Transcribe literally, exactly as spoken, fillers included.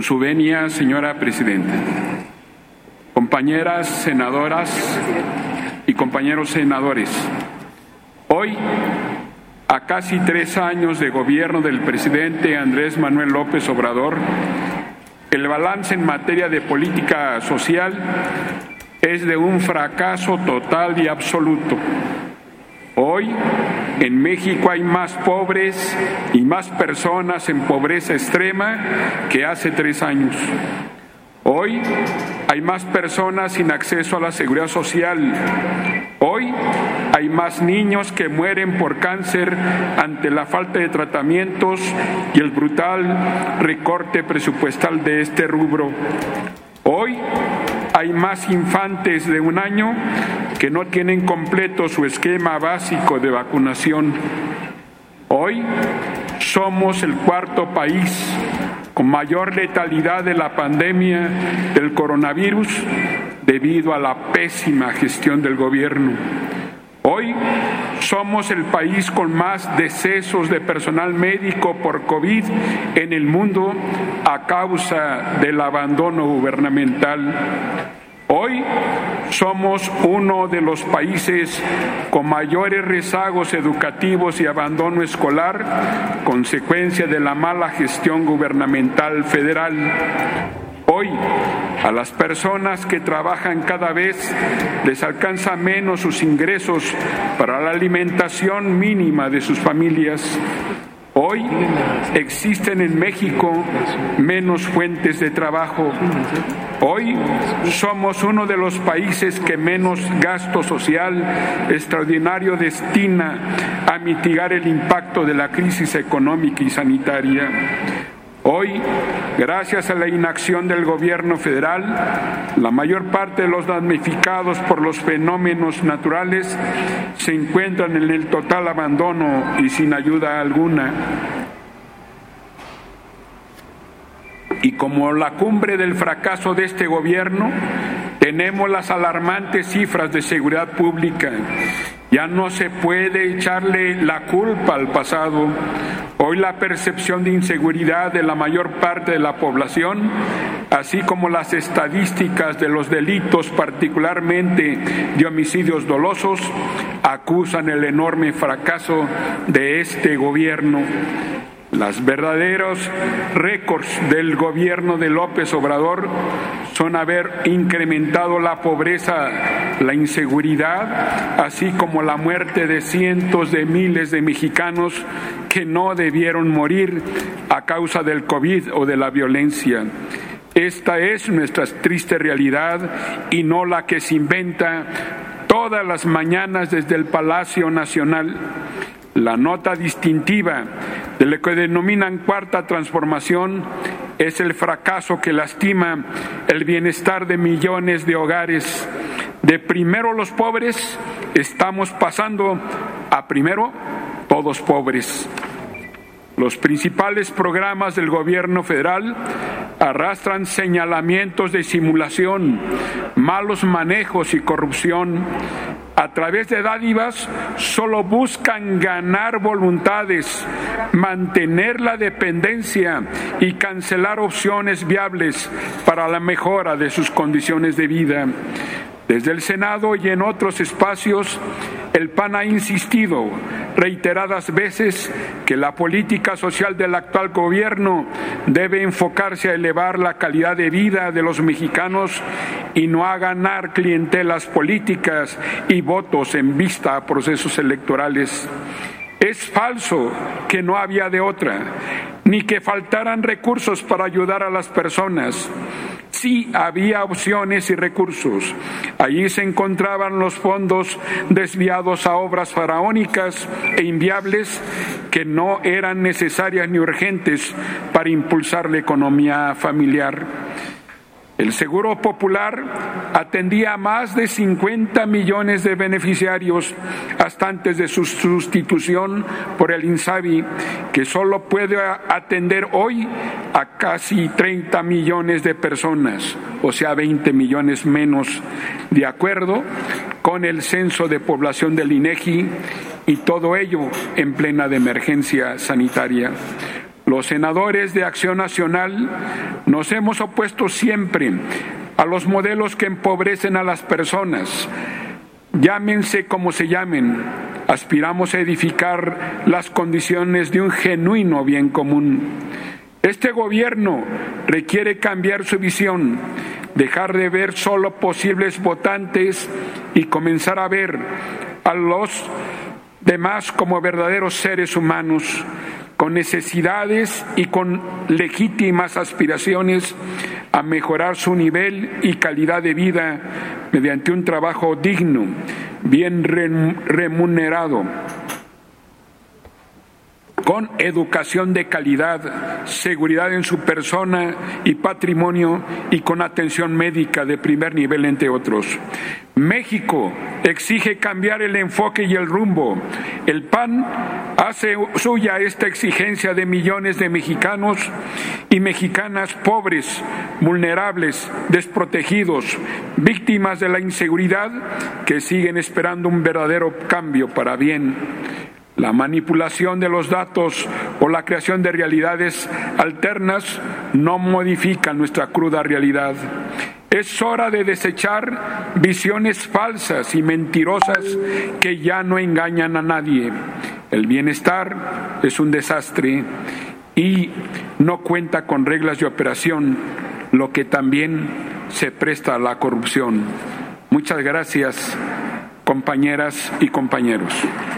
su venia, señora presidenta. Compañeras senadoras y compañeros senadores, hoy, a casi tres años de gobierno del presidente Andrés Manuel López Obrador, el balance en materia de política social es de un fracaso total y absoluto. Hoy, en México hay más pobres y más personas en pobreza extrema que hace tres años. Hoy hay más personas sin acceso a la seguridad social. Hoy hay más niños que mueren por cáncer ante la falta de tratamientos y el brutal recorte presupuestal de este rubro. Hoy hay más infantes de un año que no tienen completo su esquema básico de vacunación. Hoy somos el cuarto país con mayor letalidad de la pandemia del coronavirus debido a la pésima gestión del gobierno. Hoy somos el país con más decesos de personal médico por COVID en el mundo a causa del abandono gubernamental. Hoy somos uno de los países con mayores rezagos educativos y abandono escolar, consecuencia de la mala gestión gubernamental federal. Hoy, a las personas que trabajan cada vez les alcanza menos sus ingresos para la alimentación mínima de sus familias. Hoy existen en México menos fuentes de trabajo. Hoy somos uno de los países que menos gasto social extraordinario destina a mitigar el impacto de la crisis económica y sanitaria. Hoy, gracias a la inacción del gobierno federal, la mayor parte de los damnificados por los fenómenos naturales se encuentran en el total abandono y sin ayuda alguna. Y como la cumbre del fracaso de este gobierno, tenemos las alarmantes cifras de seguridad pública. Ya no se puede echarle la culpa al pasado. Hoy la percepción de inseguridad de la mayor parte de la población, así como las estadísticas de los delitos, particularmente de homicidios dolosos, acusan el enorme fracaso de este gobierno. Los verdaderos récords del gobierno de López Obrador son haber incrementado la pobreza, la inseguridad, así como la muerte de cientos de miles de mexicanos que no debieron morir a causa del COVID o de la violencia. Esta es nuestra triste realidad y no la que se inventa todas las mañanas desde el Palacio Nacional. La nota distintiva de lo que denominan cuarta transformación es el fracaso que lastima el bienestar de millones de hogares. De primero los pobres, estamos pasando a primero todos pobres. Los principales programas del gobierno federal arrastran señalamientos de simulación, malos manejos y corrupción. A través de dádivas solo buscan ganar voluntades, mantener la dependencia y cancelar opciones viables para la mejora de sus condiciones de vida. Desde el Senado y en otros espacios, el P A N ha insistido reiteradas veces que la política social del actual gobierno debe enfocarse a elevar la calidad de vida de los mexicanos y no a ganar clientelas políticas y votos en vista a procesos electorales. Es falso que no había de otra, ni que faltaran recursos para ayudar a las personas. Sí había opciones y recursos. Allí se encontraban los fondos desviados a obras faraónicas e inviables que no eran necesarias ni urgentes para impulsar la economía familiar. El Seguro Popular atendía a más de cincuenta millones de beneficiarios hasta antes de su sustitución por el INSABI, que solo puede atender hoy a casi treinta millones de personas, o sea, veinte millones menos, de acuerdo con el censo de población del INEGI, y todo ello en plena de emergencia sanitaria. Los senadores de Acción Nacional nos hemos opuesto siempre a los modelos que empobrecen a las personas. Llámense como se llamen, aspiramos a edificar las condiciones de un genuino bien común. Este gobierno requiere cambiar su visión, dejar de ver solo posibles votantes y comenzar a ver a los demás como verdaderos seres humanos, con necesidades y con legítimas aspiraciones a mejorar su nivel y calidad de vida mediante un trabajo digno, bien remunerado, con educación de calidad, seguridad en su persona y patrimonio y con atención médica de primer nivel, entre otros. México exige cambiar el enfoque y el rumbo. El P A N hace suya esta exigencia de millones de mexicanos y mexicanas pobres, vulnerables, desprotegidos, víctimas de la inseguridad, que siguen esperando un verdadero cambio para bien. La manipulación de los datos o la creación de realidades alternas no modifican nuestra cruda realidad. Es hora de desechar visiones falsas y mentirosas que ya no engañan a nadie. El bienestar es un desastre y no cuenta con reglas de operación, lo que también se presta a la corrupción. Muchas gracias, compañeras y compañeros.